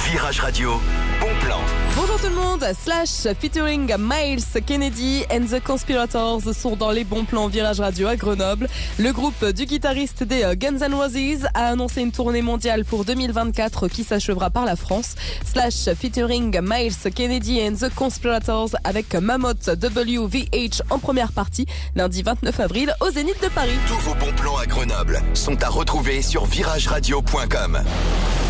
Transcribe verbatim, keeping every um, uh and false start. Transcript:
Virage Radio, bon plan. Bonjour tout le monde, Slash featuring Miles Kennedy and the Conspirators sont dans les bons plans Virage Radio à Grenoble. Le groupe du guitariste des Guns N' Roses a annoncé une tournée mondiale pour deux mille vingt-quatre qui s'achèvera par la France. Slash featuring Miles Kennedy and the Conspirators avec Mammoth W V H en première partie, lundi vingt-neuf avril au Zénith de Paris. Tous vos bons plans à Grenoble sont à retrouver sur virage radio point com.